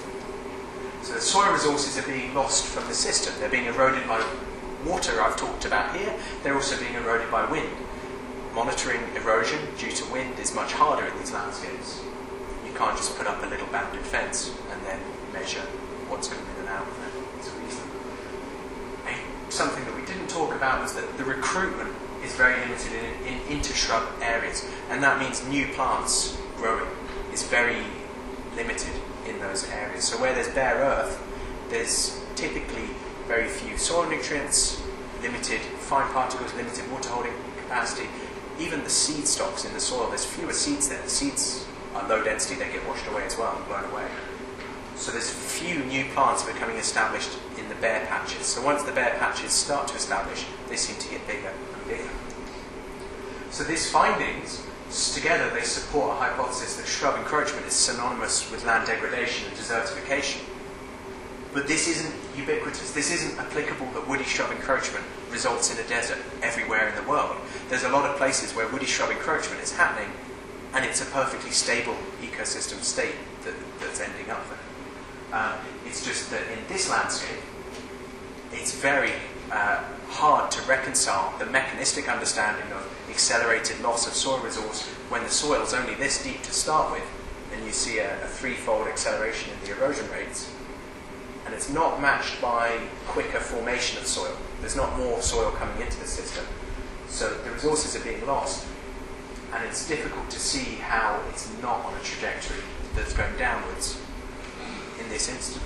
So the soil resources are being lost from the system. They're being eroded by water, I've talked about here. They're also being eroded by wind. Monitoring erosion due to wind is much harder in these landscapes. You can't just put up a little bounded fence and then measure what's coming in and out of it. It's reasonable. Something that we didn't talk about was that the recruitment is very limited in inter-shrub areas, and that means new plants growing is very limited in those areas. So where there's bare earth, there's typically very few soil nutrients, limited fine particles, limited water holding capacity. Even the seed stocks in the soil, there's fewer seeds there. The seeds are low density, they get washed away as well and blown away. So there's few new plants becoming established in the bare patches. So once the bare patches start to establish, they seem to get bigger and bigger. So these findings, together, they support a hypothesis that shrub encroachment is synonymous with land degradation and desertification. But this isn't ubiquitous. This isn't applicable that woody shrub encroachment results in a desert everywhere in the world. There's a lot of places where woody shrub encroachment is happening and it's a perfectly stable ecosystem state that's ending up there. It's just that in this landscape, it's very hard to reconcile the mechanistic understanding of accelerated loss of soil resource when the soil is only this deep to start with, and you see a threefold acceleration in the erosion rates. And it's not matched by quicker formation of soil. There's not more soil coming into the system. So the resources are being lost. And it's difficult to see how it's not on a trajectory that's going downwards in this instance.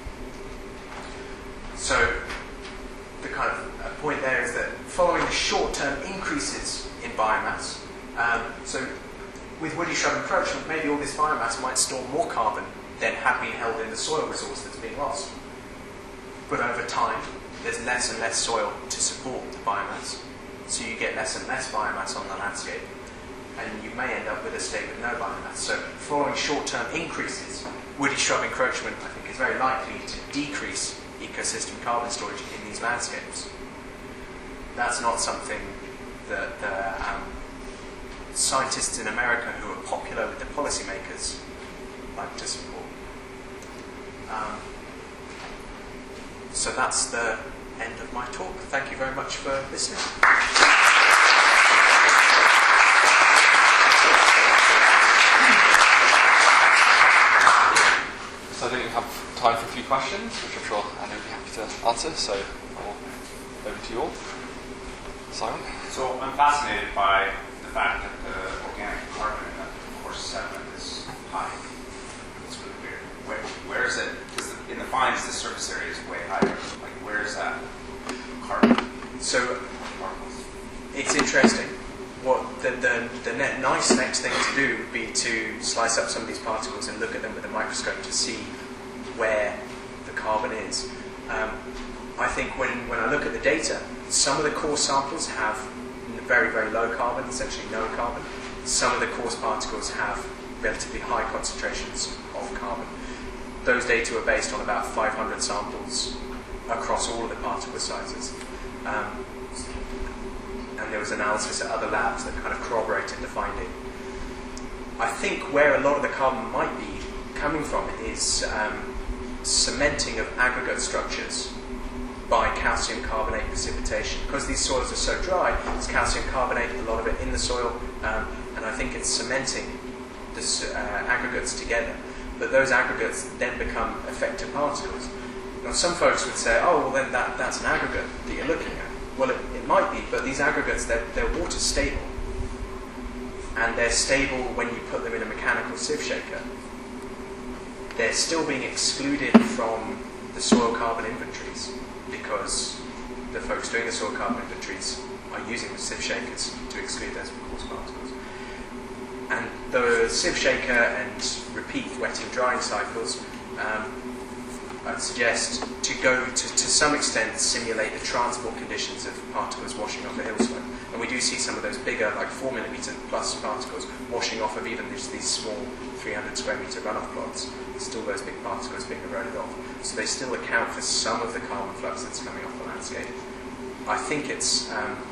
So the kind of point there is that following the short-term increases in biomass, so with woody shrub encroachment, maybe all this biomass might store more carbon than had been held in the soil resource that's being lost. But over time, there's less and less soil to support the biomass. So you get less and less biomass on the landscape. And you may end up with a state with no biomass. So following short-term increases, woody shrub encroachment, I think, is very likely to decrease ecosystem carbon storage in these landscapes. That's not something that scientists in America who are popular with the policymakers like to support. So that's the end of my talk. Thank you very much for listening. So I think we have time for a few questions, which I'm sure Andy would be happy to answer. So over to you all. Simon? So I'm fascinated by the fact that the organic carbon in that course sediment is high. It's really weird. Where is it? Because in the fines, the surface area is way higher. Like, where is that carbon? So it's interesting. What the nice next thing to do would be to slice up some of these particles and look at them with a microscope to see where the carbon is. I think when I look at the data, some of the core samples have very, very low carbon, essentially no carbon. Some of the coarse particles have relatively high concentrations of carbon. Those data were based on about 500 samples across all of the particle sizes. And there was analysis at other labs that kind of corroborated the finding. I think where a lot of the carbon might be coming from is cementing of aggregate structures by calcium carbonate precipitation. Because these soils are so dry, there's calcium carbonate, a lot of it in the soil, and I think it's cementing the aggregates together. But those aggregates then become effective particles. Now some folks would say, oh, well then that's an aggregate that you're looking at. Well, it might be, but these aggregates, they're water stable. And they're stable when you put them in a mechanical sieve shaker. They're still being excluded from the soil carbon inventories because the folks doing the soil carbon inventories are using the sieve shakers to exclude those coarse particles. And the sieve shaker and repeat wetting drying cycles, I'd suggest to go to some extent simulate the transport conditions of particles washing off a hill slope. And we do see some of those bigger, like 4mm plus particles washing off of even these small 300 square metre runoff plots. Still those big particles being eroded off. So they still account for some of the carbon flux that's coming off the landscape. I think it's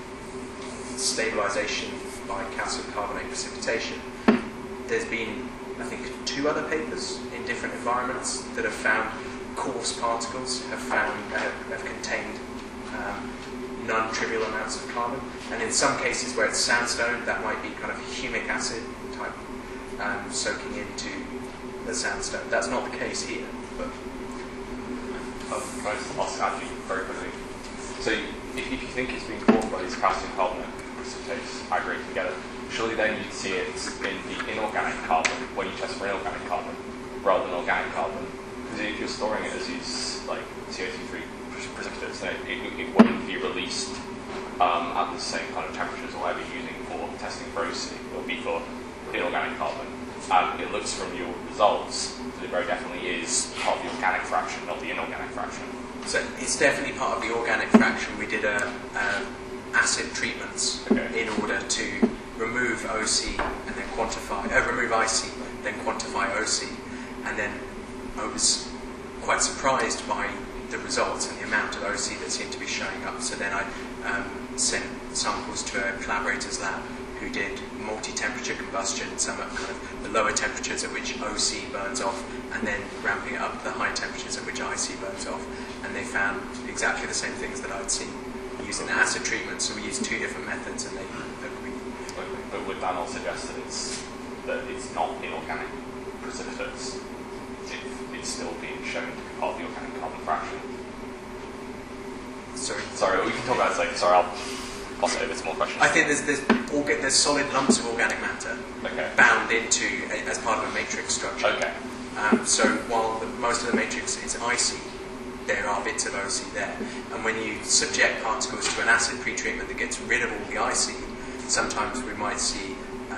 stabilisation by calcium carbonate precipitation. There's been, I think, 2 other papers in different environments that have found coarse particles have contained non-trivial amounts of carbon, and in some cases where it's sandstone, that might be kind of humic acid type soaking into the sandstone. That's not the case here, but I'll add you very quickly. So if you think it's being caused by these calcium carbonate precipitates aggregate together, surely then you'd see it in the inorganic carbon when you test for inorganic carbon rather than organic carbon. Because if you're storing it as these like CO2-free precipitates, then it wouldn't be released at the same kind of temperatures or whatever you're using for testing for OC. It'll be for inorganic carbon. And it looks from your results that it very definitely is part of the organic fraction, not the inorganic fraction. So it's definitely part of the organic fraction. We did acid treatments in order to remove OC and then quantify, remove IC, then quantify OC, and then I was quite surprised by the results and the amount of OC that seemed to be showing up. So then I sent samples to a collaborator's lab who did multi-temperature combustion, some at kind of the lower temperatures at which OC burns off, and then ramping it up to the high temperatures at which IC burns off. And they found exactly the same things that I'd seen using acid treatment. So we used 2 different methods, and they agreed. But would that not suggest that it's not inorganic precipitates? It's still being shown to be part of the organic carbon fraction. Sorry, we can talk about it later. Sorry, I'll pass it over to more questions. I think there's solid lumps of organic matter bound into as part of a matrix structure. Okay. So while most of the matrix is icy, there are bits of OC there. And when you subject particles to an acid pretreatment that gets rid of all the IC, sometimes we might see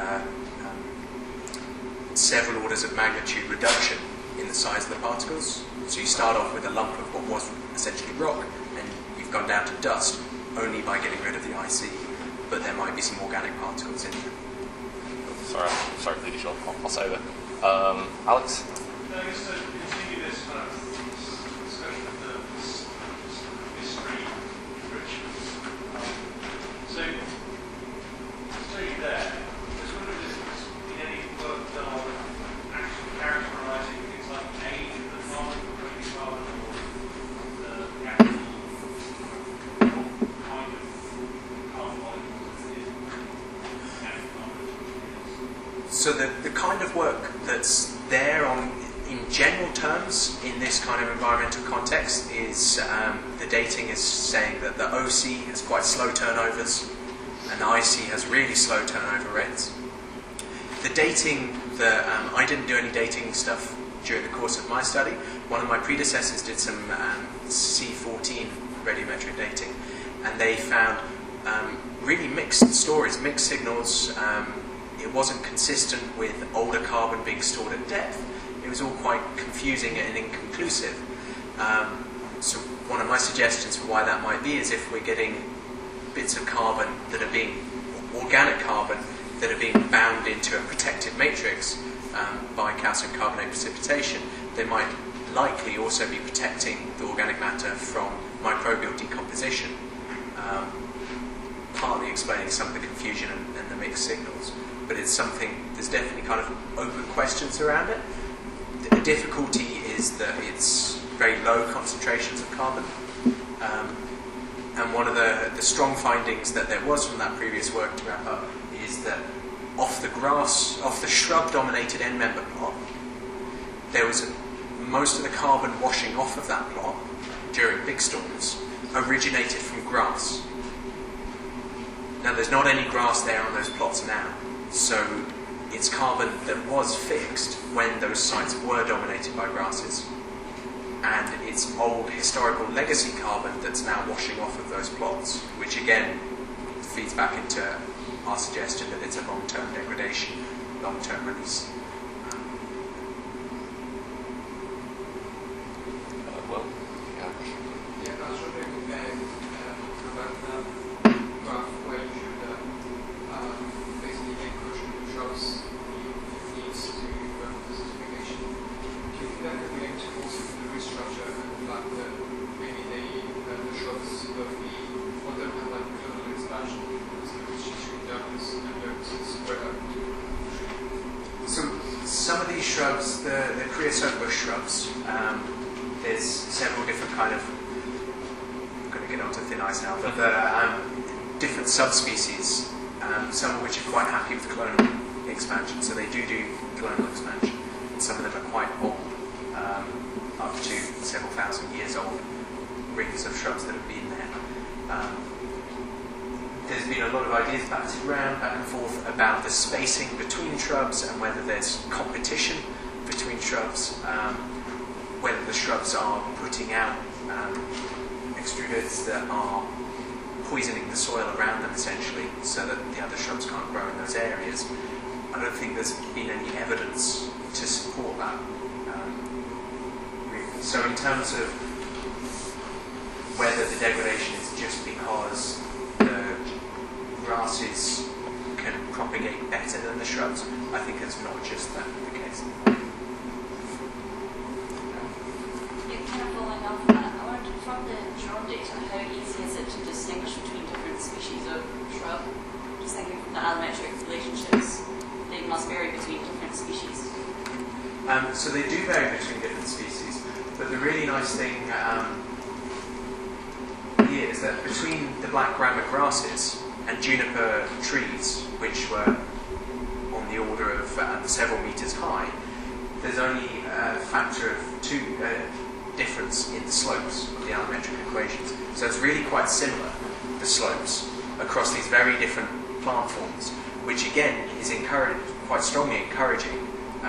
several orders of magnitude reduction in the size of the particles. So you start off with a lump of what was essentially rock, and you've gone down to dust only by getting rid of the IC, but there might be some organic particles in there. Sorry for the additional. I'll pass over. Alex? No, just to continue this kind of discussion of the mystery rituals. So there, there's So the kind of work that's there in general terms in this kind of environmental context is the dating is saying that the OC has quite slow turnovers and the IC has really slow turnover rates. The dating, I didn't do any dating stuff during the course of my study. One of my predecessors did some C14 radiometric dating, and they found really mixed stories, mixed signals. It wasn't consistent with older carbon being stored at depth. It was all quite confusing and inconclusive. So one of my suggestions for why that might be is if we're getting bits of carbon that are being, organic carbon, that are being bound into a protected matrix by calcium carbonate precipitation, they might likely also be protecting the organic matter from microbial decomposition, partly explaining some of the confusion and the mixed signals. But it's something, there's definitely kind of open questions around it. The difficulty is that it's very low concentrations of carbon. And one of the strong findings that there was from that previous work, to wrap up, is that off the shrub-dominated end member plot, there was most of the carbon washing off of that plot during big storms originated from grass. Now there's not any grass there on those plots now, so it's carbon that was fixed when those sites were dominated by grasses. And it's old historical legacy carbon that's now washing off of those plots, which again feeds back into our suggestion that it's a long-term degradation, long-term release. Well, Yeah, I was wondering about the graph where you should basically encourage shrubs needs to certification. Do you think that could be linked also to the restructure and the fact that maybe the shrubs of the one that have like clonal expansion which and don't spread out? So some of these shrubs, the creosote bush shrubs, there's several different kind of, I'm going to get onto thin ice now, but different subspecies, some of which are quite happy with clonal expansion, so they do clonal expansion. And some of them are quite old, up to several thousand years old, rings of shrubs that have been there. There's been a lot of ideas batted around, back and forth, about the spacing between shrubs and whether there's competition between shrubs, whether the shrubs are putting out extruders that are poisoning the soil around them, essentially, so that the other shrubs can't grow in those areas. I don't think there's been any evidence to support that. Really. So in terms of whether the degradation is just because the grasses can propagate better than the shrubs, I think it's not just that the case. Kind of following up on that, I wondered from the drone data, how easy is it to distinguish between different species of shrub? Just thinking from the allometric relationships, they must vary between different species. So they do vary between different species, but the really nice thing here is that between the black gramma grasses and juniper trees, which were on the order of several meters high, there's only a factor of 2 difference in the slopes of the allometric equations. So it's really quite similar, the slopes, across these very different plant forms, which again is quite strongly encouraging.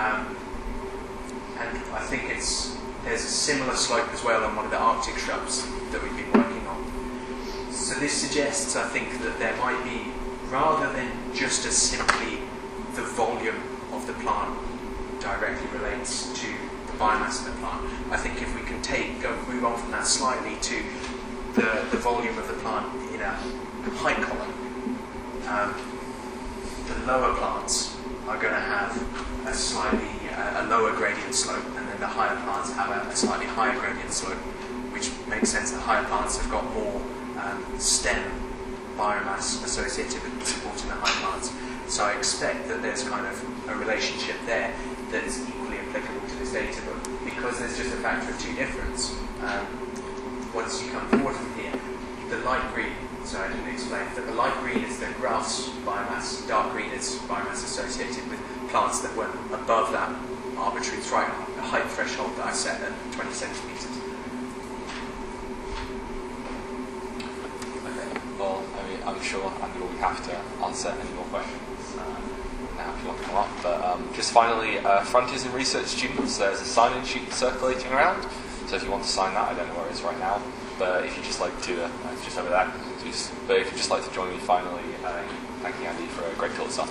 And I think there's a similar slope as well on one of the Arctic shrubs that we've been working on. So this suggests, I think, that there might be, rather than just as simply the volume of the plant directly relates to the biomass of the plant, I think if we can move on from that slightly to the volume of the plant in a height column, the lower plants are going to have a lower gradient slope, and then the higher plants have a slightly higher gradient slope, which makes sense. The higher plants have got more stem biomass associated with supporting the high plants. So I expect that there's kind of a relationship there that is equally applicable to this data, but because there's just a factor of 2 difference, once you come forward from here, the light green So I didn't explain that the light green is the grass biomass, dark green is biomass associated with plants that were above that arbitrary height threshold that I set at 20 centimetres. Okay, well, I'm sure Andy will be happy to answer any more questions now if you want to come up. But just finally, Frontiers in Research students, there's a sign-in sheet circulating around. So if you want to sign that, I don't know where it is right now. But if you just like to, it's just over there. But if you'd just like to join me finally, thanking Andy for a great talk this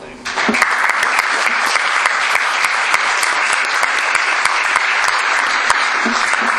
afternoon.